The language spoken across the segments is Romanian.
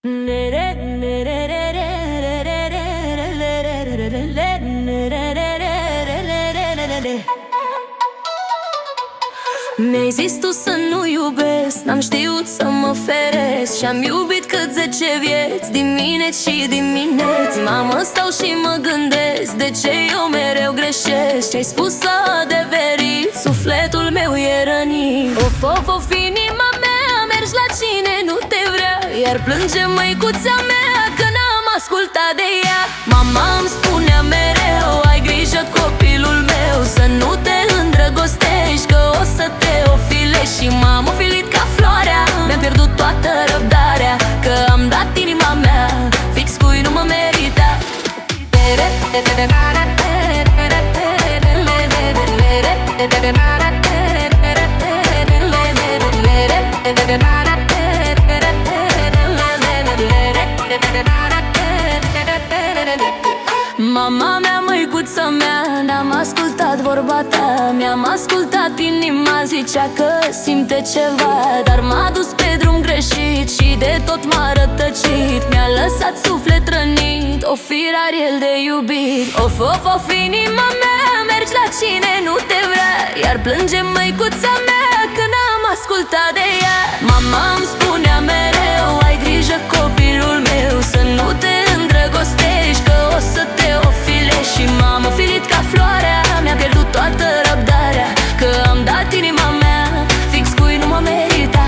Mi-ai zis tu să nu iubesc, n-am știut să mă feresc și-am iubit cât 10 vieți, dimineți și dimineți. Mamă, stau și mă gândesc, de ce eu mereu greșesc? Ce-ai spus s-a adeverit, sufletul meu e rănit. Of, of, of, inima mea, mergi la cine nu te vrea, iar plânge măicuța mea că n-am ascultat de ea. Mama îmi spunea mereu, ai grijă copilul meu, să nu te îndrăgostești, că o să te ofilești. Și m-am ofilit ca floarea, mi-am pierdut toată răbdarea, că am dat inima mea fix cui nu mă merita. Mama mea, măicuța mea, n-am ascultat vorba ta, mi-am ascultat inima, zicea că simte ceva, dar m-a dus pe drum greșit și de tot m-a rătăcit. Mi-a lăsat suflet rănit, o fir ariel de iubit. Of, of, of, inima mea, mergi la cine nu te vrea, iar plânge măicuța mea că n-am ascultat de ea. Mama îmi spunea mereu, ai grijă copilul meu, să nu te îndrăgostești, că o să te ofilești. Și m-am ofilit ca floarea, mi-a pierdut toată răbdarea, că am dat inima mea fix cui nu mă merita.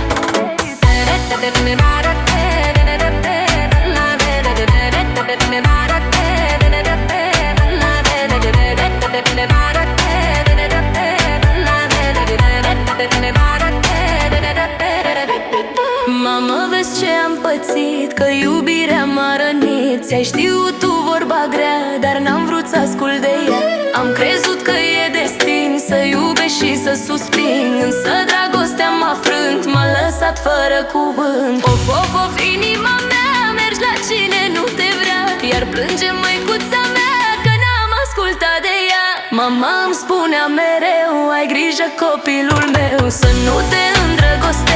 Mamă, vezi ce am pățit, că iubirea m-a rănit. Ți-ai știut tu vorba grea, dar n-am vrut să ascult de ea. Am crezut că e destin să iubești și să suspin, însă dragostea m-a frânt, m-a lăsat fără cuvânt. Of, of, of, inima mea, mergi la cine nu te vrea, iar plânge măicuța mea că n-am ascultat de ea. Mama îmi spunea mereu, ai grijă copilul meu, să nu te îndrăgostești,